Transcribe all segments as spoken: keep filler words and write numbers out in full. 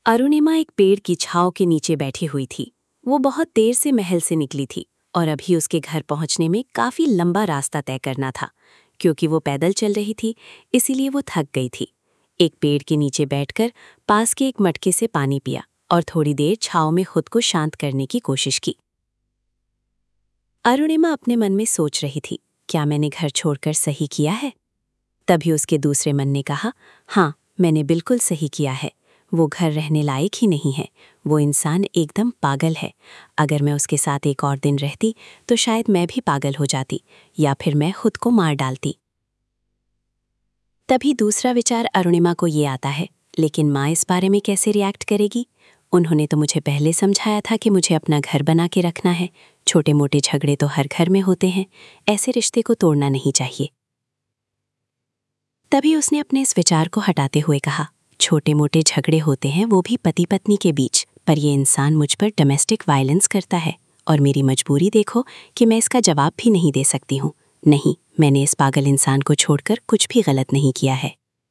अरुणिमा एक पेड़ की छांव के नीचे बैठी हुई थी। वो बहुत देर से महल से निकली थी और अभी उसके घर पहुंचने में काफी लंबा रास्ता तय करना था। क्योंकि वो पैदल चल रही थी, इसीलिए वो थक गई थी। एक पेड़ के नीचे बैठकर पास के एक मटके से पानी पिया और थोड़ी देर छांव में खुद को शांत करने की कोशिश की। अरुणिमा अपने मन में सोच रही थी, क्या मैंने घर छोड़कर सही किया है? तभी उसके दूसरे मन ने कहा, हाँ, मैंने बिल्कुल सही किया है। वो घर रहने लायक ही नहीं है। वो इंसान एकदम पागल है। अगर मैं उसके साथ एक और दिन रहती तो शायद मैं भी पागल हो जाती या फिर मैं खुद को मार डालती। तभी दूसरा विचार अरुणिमा को ये आता है, लेकिन माँ इस बारे में कैसे रिएक्ट करेगी? उन्होंने तो मुझे पहले समझाया था कि मुझे अपना घर बना के रखना है। छोटे मोटे झगड़े तो हर घर में होते हैं, ऐसे रिश्ते को तोड़ना नहीं चाहिए। तभी उसने अपने इस विचार को हटाते हुए कहा, छोटे मोटे झगड़े होते हैं वो भी पति पत्नी के बीच, पर ये इंसान मुझ पर डोमेस्टिक वायलेंस करता है और मेरी मजबूरी देखो कि मैं इसका जवाब भी नहीं दे सकती हूँ। नहीं, मैंने इस पागल इंसान को छोड़कर कुछ भी गलत नहीं किया है।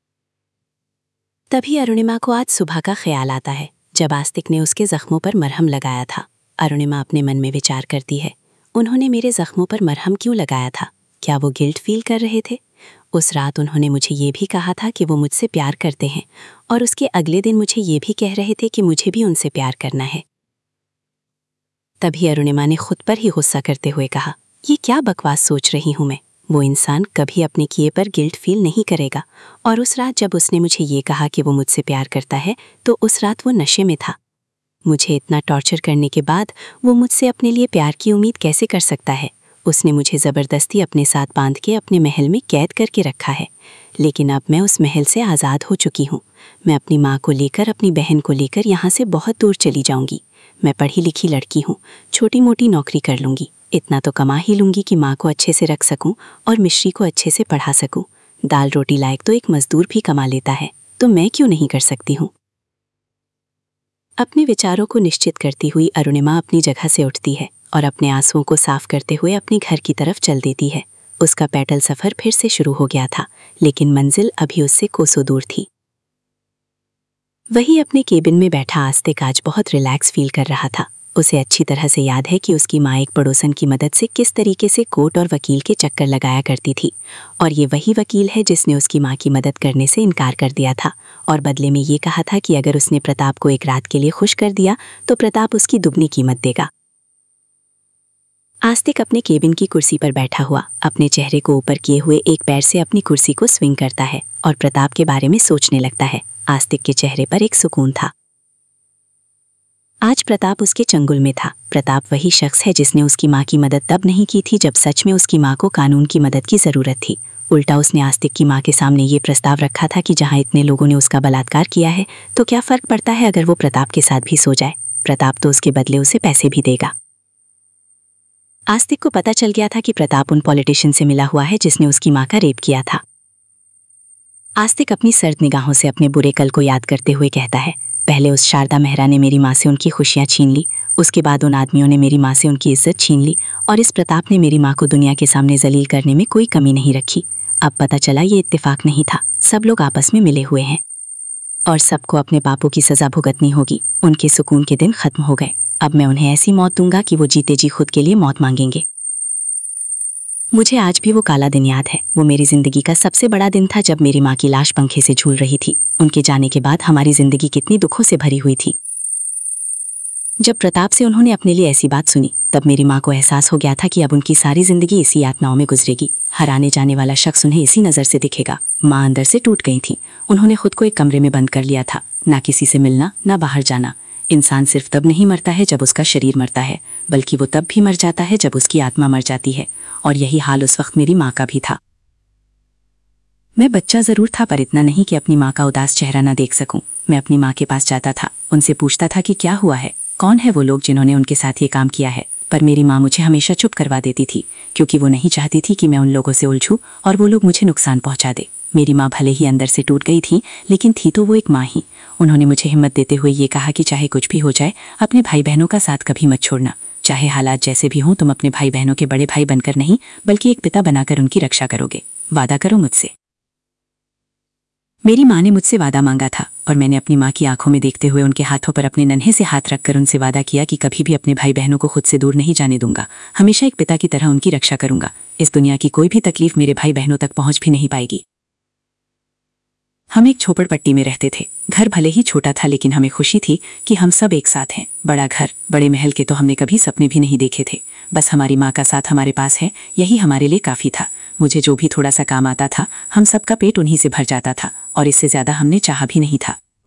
तभी अरुणिमा को आज सुबह का ख्याल आता है, जब आस्तिक ने उसके जख्मों पर मरहम लगाया था। अरुणिमा अपने मन में विचार करती है, उन्होंने मेरे जख्मों पर मरहम क्यों लगाया था? क्या वो गिल्ट फील कर रहे थे? उस रात उन्होंने मुझे ये भी कहा था कि वो मुझसे प्यार करते हैं और उसके अगले दिन मुझे ये भी कह रहे थे कि मुझे भी उनसे प्यार करना है। तभी अरुणिमा ने खुद पर ही गुस्सा करते हुए कहा, ये क्या बकवास सोच रही हूँ मैं? वो इंसान कभी अपने किए पर गिल्ट फील नहीं करेगा। और उस रात जब उसने मुझे ये कहा कि वो मुझसे प्यार करता है, तो उस रात वो नशे में था। मुझे इतना टॉर्चर करने के बाद वो मुझसे अपने लिए प्यार की उम्मीद कैसे कर सकता है? उसने मुझे ज़बरदस्ती अपने साथ बांध के अपने महल में कैद करके रखा है। लेकिन अब मैं उस महल से आज़ाद हो चुकी हूँ। मैं अपनी माँ को लेकर, अपनी बहन को लेकर यहाँ से बहुत दूर चली जाऊँगी। मैं पढ़ी लिखी लड़की हूँ, छोटी मोटी नौकरी कर लूँगी। इतना तो कमा ही लूँगी कि माँ को अच्छे से रख सकूँ और मिश्री को अच्छे से पढ़ा सकूँ। दाल रोटी लायक तो एक मजदूर भी कमा लेता है, तो मैं क्यों नहीं कर सकती हूँ? अपने विचारों को निश्चित करती हुई अरुणिमा अपनी जगह से उठती है और अपने आंसुओं को साफ करते हुए अपने घर की तरफ चल देती है। उसका पैदल सफर फिर से शुरू हो गया था, लेकिन मंजिल अभी उससे कोसों दूर थी। वही अपने केबिन में बैठा आस्तिक आज बहुत रिलैक्स फील कर रहा था। उसे अच्छी तरह से याद है कि उसकी माँ एक पड़ोसन की मदद से किस तरीके से कोर्ट और वकील के चक्कर लगाया करती थी, और ये वही वकील है जिसने उसकी माँ की मदद करने से इनकार कर दिया था और बदले में ये कहा था कि अगर उसने प्रताप को एक रात के लिए खुश कर दिया तो प्रताप उसकी दुगनी कीमत देगा। आस्तिक अपने केबिन की कुर्सी पर बैठा हुआ अपने चेहरे को ऊपर किए हुए एक पैर से अपनी कुर्सी को स्विंग करता है और प्रताप के बारे में सोचने लगता है। आस्तिक के चेहरे पर एक सुकून था। आज प्रताप उसके चंगुल में था। प्रताप वही शख्स है जिसने उसकी माँ की मदद तब नहीं की थी जब सच में उसकी माँ को कानून की मदद की ज़रूरत थी। उल्टा उसने आस्तिक की माँ के सामने ये प्रस्ताव रखा था कि जहाँ इतने लोगों ने उसका बलात्कार किया है, तो क्या फ़र्क पड़ता है अगर वो प्रताप के साथ भी सो जाए? प्रताप तो उसके बदले उसे पैसे भी देगा। आस्तिक को पता चल गया था कि प्रताप उन पॉलिटिशियन से मिला हुआ है जिसने उसकी माँ का रेप किया था। आस्तिक अपनी सर्द निगाहों से अपने बुरे कल को याद करते हुए कहता है, पहले उस शारदा मेहरा ने मेरी माँ से उनकी खुशियाँ छीन ली, उसके बाद उन आदमियों ने मेरी माँ से उनकी इज्जत छीन ली, और इस प्रताप ने मेरी माँ को दुनिया के सामने जलील करने में कोई कमी नहीं रखी। अब पता चला ये इत्तेफाक नहीं था, सब लोग आपस में मिले हुए हैं और सबको अपने पापों की सज़ा भुगतनी होगी। उनके सुकून के दिन खत्म हो गए। अब मैं उन्हें ऐसी मौत दूंगा कि वो जीते जी खुद के लिए मौत मांगेंगे। मुझे आज भी वो काला दिन याद है। वो मेरी ज़िंदगी का सबसे बड़ा दिन था जब मेरी माँ की लाश पंखे से झूल रही थी। उनके जाने के बाद हमारी ज़िंदगी कितनी दुखों से भरी हुई थी। जब प्रताप से उन्होंने अपने लिए ऐसी बात सुनी, तब मेरी माँ को एहसास हो गया था कि अब उनकी सारी ज़िंदगी इसी यातनाओं में गुजरेगी। हर आने जाने वाला शख्स उन्हें इसी नज़र से दिखेगा। माँ अंदर से टूट गई थी। उन्होंने खुद को एक कमरे में बंद कर लिया था, ना किसी से मिलना, ना बाहर जाना। इंसान सिर्फ तब नहीं मरता है जब उसका शरीर मरता है, बल्कि वो तब भी मर जाता है जब उसकी आत्मा मर जाती है, और यही हाल उस वक्त मेरी माँ का भी था। मैं बच्चा ज़रूर था, पर इतना नहीं कि अपनी माँ का उदास चेहरा ना देख सकूं। मैं अपनी माँ के पास जाता था, उनसे पूछता था कि क्या हुआ है, कौन है वो लोग जिन्होंने उनके साथ ये काम किया है। पर मेरी माँ मुझे हमेशा चुप करवा देती थी, क्योंकि वो नहीं चाहती थी कि मैं उन लोगों से उलझूं और वो लोग मुझे नुकसान पहुंचा दे। मेरी माँ भले ही अंदर से टूट गई थी, लेकिन थी तो वो एक माँ ही। उन्होंने मुझे हिम्मत देते हुए ये कहा कि चाहे कुछ भी हो जाए, अपने भाई बहनों का साथ कभी मत छोड़ना। चाहे हालात जैसे भी हों, तुम अपने भाई बहनों के बड़े भाई बनकर नहीं, बल्कि एक पिता बनाकर उनकी रक्षा करोगे। वादा करो मुझसे। मेरी माँ ने मुझसे वादा मांगा था और मैंने अपनी माँ की आंखों में देखते हुए उनके हाथों पर अपने नन्हे से हाथ रखकर उनसे वादा किया कि कभी भी अपने भाई बहनों को खुद से दूर नहीं जाने दूंगा। हमेशा एक पिता की तरह उनकी रक्षा करूंगा। इस दुनिया की कोई भी तकलीफ मेरे भाई बहनों तक पहुंच भी नहीं पाएगी। हम एक झोपड़पट्टी में रहते थे। घर भले ही छोटा था लेकिन हमें खुशी थी कि हम सब एक साथ हैं। बड़ा घर, बड़े महल के तो हमने कभी सपने भी नहीं देखे थे। बस हमारी माँ का साथ हमारे पास है, यही हमारे लिए काफी था। मुझे जो भी थोड़ा सा काम आता था, हम सबका पेट उन्हीं से भर जाता था और इससे ज्यादा हमने चाहा भी नहीं था।